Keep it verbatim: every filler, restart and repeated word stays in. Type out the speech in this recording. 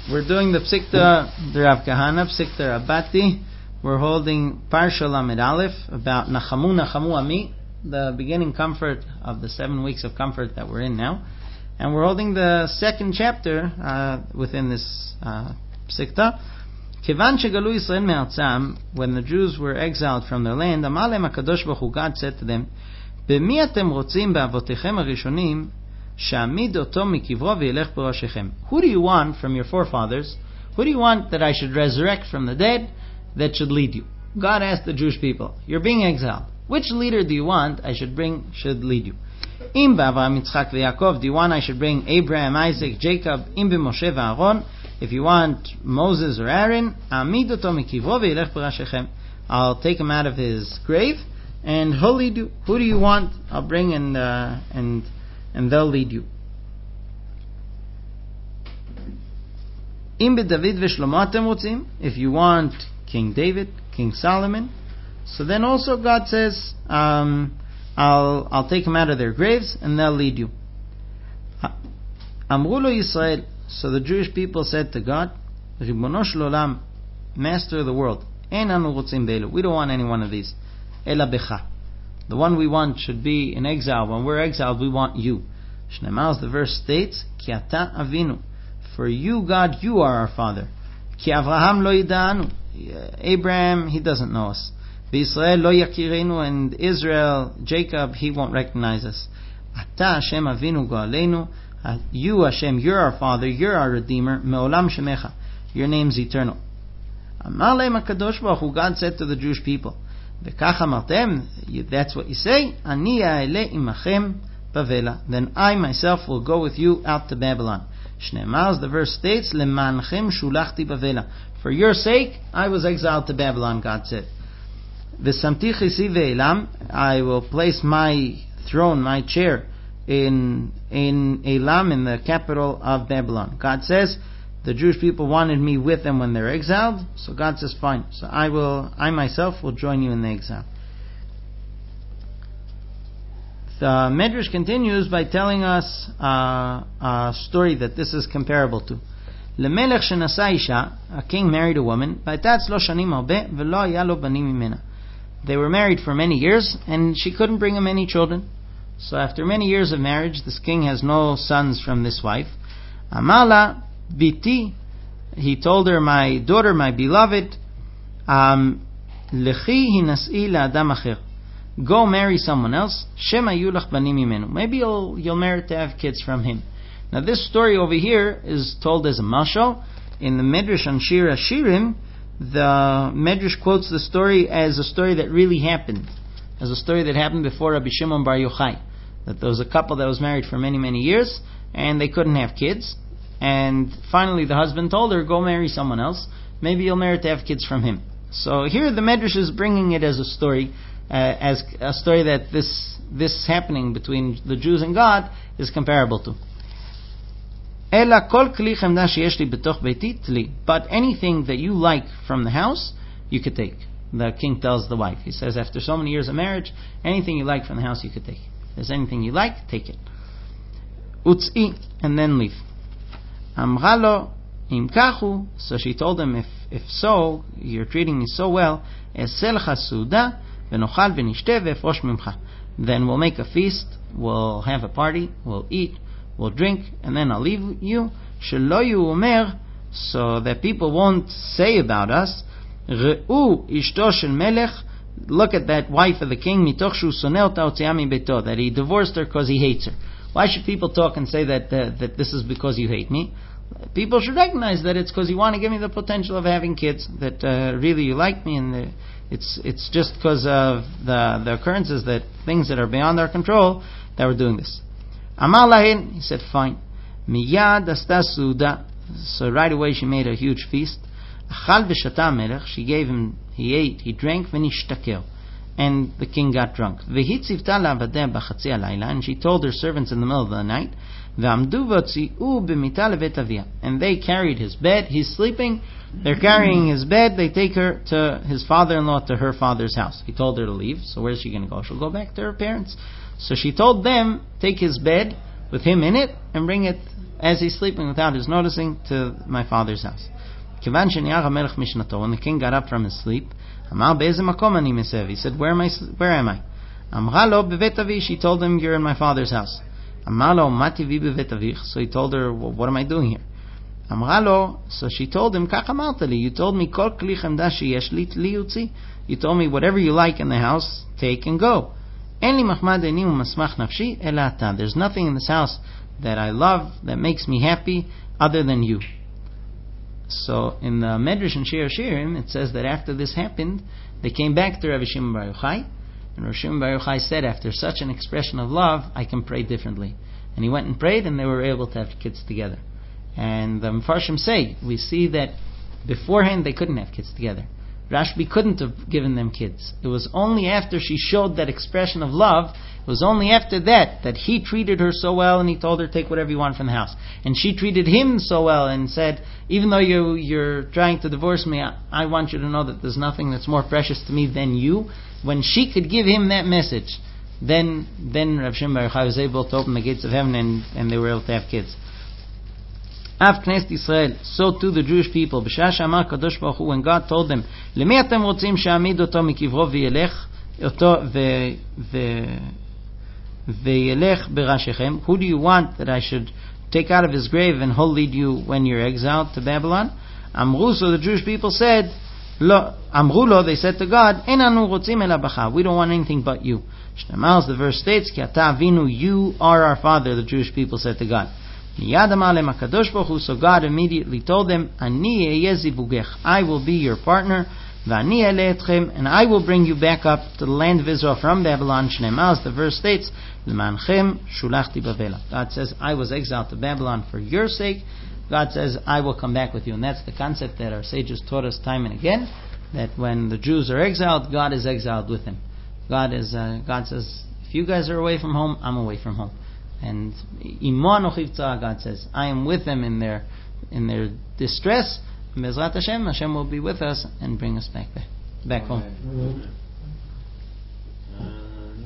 We're doing the Psikta Rav Kahana, Psikta Rabati. We're holding Parsha Lamed Aleph about Nachamu Nachamu Ami, the beginning comfort of the seven weeks of comfort that we're in now. And we're holding the second chapter uh, within this uh, Psikta. Kivan shegalu Yisrael me'arzam, when the Jews were exiled from their land, Amar lehem HaKadosh Baruch Hu, God said to them, B'mi atem rotzim ba'avotechem harishonim, she'amid oto mikivro v'yelech b'roshechem. Who do you want from your forefathers? Who do you want that I should resurrect from the dead that should lead you? God asked the Jewish people, you're being exiled. Which leader do you want I should bring, should lead you? Im b'Avraham, Yitzchak v'Yaakov, do you want I should bring Abraham, Isaac, Jacob, im b'Moshe v'Aaron? If you want Moses or Aaron, amid oto mikivro v'yelech b'roshechem. I'll take him out of his grave and he'll lead you. Who do you want? I'll bring and uh, and and they'll lead you. Im b'David v'Shlomo atem rotzim, if you want King David, King Solomon, so then also God says, um, I'll I'll take them out of their graves and they'll lead you. Amru lo Yisrael, so the Jewish people said to God, Ribono shel olam, Master of the world, ein anu rotzim b'elu, we don't want any one of these. Ela becha, the one we want should be in exile. When we're exiled, we want you. Shneimar, the verse states, Ki ata avinu, for you, God, you are our father. Ki Avraham lo yida'anu, Abraham, he doesn't know us. V'Yisrael lo yakirenu, and Israel, Jacob, he won't recognize us. Ata Hashem avinu go'aleinu, you Hashem, you're our father, you're our redeemer. Me'olam shemecha, your name's eternal. Amar lehem HaKadosh Baruch Hu, God said to the Jewish people, V'kach amartem, that's what you say, Ani ha'ele imachem bavela, then I myself will go with you out to Babylon. Shneimar, the verse states, Le'manchem shulachti bavela, for your sake I was exiled to Babylon, God said. V'samti chisi ve'elam, I will place my throne, my chair, in in Elam, in the capital of Babylon. God says, the Jewish people wanted me with them when they're exiled, so God says, fine. So I will, I myself will join you in the exile. The Medrash continues by telling us uh, a story that this is comparable to. Lemelech shenasa isha, a king married a woman, v'aytatz lo shanim harbe, v'lo haya lo banim mimena. They were married for many years, and she couldn't bring him any children. So after many years of marriage, this king has no sons from this wife. Amala biti, he told her, my daughter, my beloved, um, lechi hinas'i la'adam acher, go marry someone else. Shema yulach banim mimenu, maybe you'll you'll merit to have kids from him. Now this story over here is told as a mashal. In the Medrash on Shir HaShirim, the Medrash quotes the story as a story that really happened, as a story that happened before Rabbi Shimon Bar Yochai. That there was a couple that was married for many, many years, and they couldn't have kids. And finally the husband told her, go marry someone else. Maybe you'll merit to have kids from him. So here the Medrash is bringing it as a story, uh, as a story that this this happening between the Jews and God is comparable to. Ela kol kli chemda sheyesh li betoch beiti tli. But anything that you like from the house, you could take. The king tells the wife. He says, after so many years of marriage, anything you like from the house, you could take. If there's anything you like, take it. Utzi, and then leave. Amra lo im kachu. So she told him, if if so, you're treating me so well, esel chasuda v'nochal v'nishteh v'efrosh mimcha. Then we'll make a feast, we'll have a party, we'll eat, we'll drink, and then I'll leave you. Shelo yu omer, so that people won't say about us, Re'u ishto shel melech, look at that wife of the king, mitoch shu soneh ota hotzea mi beito, that he divorced her because he hates her. Why should people talk and say that uh, that this is because you hate me? People should recognize that it's because you want to give me the potential of having kids, that uh, really you like me, and the, it's it's just because of the the occurrences, that things that are beyond our control, that we're doing this. Amar lahen, he said, fine. Miyad asta suda, so right away she made a huge feast. Achal v'shata melech, she gave him, he ate, he drank, v'nishtaker, and the king got drunk. V'hitzivta la'avadeh b'chatzi halayla, and she told her servants in the middle of the night, v'amdu v'otzi'u b'mita levet avia, and they carried his bed, he's sleeping, they're carrying his bed, they take her to his father-in-law, to her father's house. He told her to leave, so where's she going to go? She'll go back to her parents. So she told them, take his bed, with him in it, and bring it as he's sleeping without his noticing to my father's house. When the king got up from his sleep, he said, Where am I? Where am I? She told him, You're in my father's house. So he told her, well, what am I doing here? So she told him, You told me, you told me whatever you like in the house, take and go. There's nothing in this house that I love, that makes me happy, other than you. So in the Medrash and Shir Shirim, it says that after this happened, they came back to Rabbi Shimon Bar Yochai, and Rabbi Shimon Bar Yochai said, after such an expression of love, I can pray differently. And he went and prayed, and they were able to have kids together. And the Mefarshim say, we see that beforehand they couldn't have kids together. Rashbi couldn't have given them kids. It was only after she showed that expression of love, it was only after that that he treated her so well and he told her, take whatever you want from the house. And she treated him so well and said, even though you, you're trying to divorce me, I, I want you to know that there's nothing that's more precious to me than you. When she could give him that message, then then Rav Shimon Bar Yochai was able to open the gates of heaven, and, and they were able to have kids. Av Knesset Yisrael, so too the Jewish people. B'shah she'amar Kadosh Baruch Hu, when God told them, L'mi atem rotzim she'amid oto mikivro v'yelech oto v'yelech berashechem. Who do you want that I should take out of his grave and he'll lead you when you're exiled to Babylon? Amru, so the Jewish people said, Lo, Amru lo, they said to God, En anu rotzim ela bacha, we don't want anything but you. Shneimar, the verse states, Ki ata avinu, you are our father, the Jewish people said to God. So God immediately told them, Ani eyezivugech, I will be your partner, Vani eletchem, and I will bring you back up to the land of Israel from Babylon. Shneimar, the verse states, L'manchem shulachti bavela. God says, I was exiled to Babylon for your sake. God says, I will come back with you. And that's the concept that our sages taught us time and again, that when the Jews are exiled, God is exiled with them. God is. Uh, God says, if you guys are away from home, I'm away from home. And God says, I am with them in their in their distress. And Bezrat Hashem, Hashem will be with us and bring us back there, back home.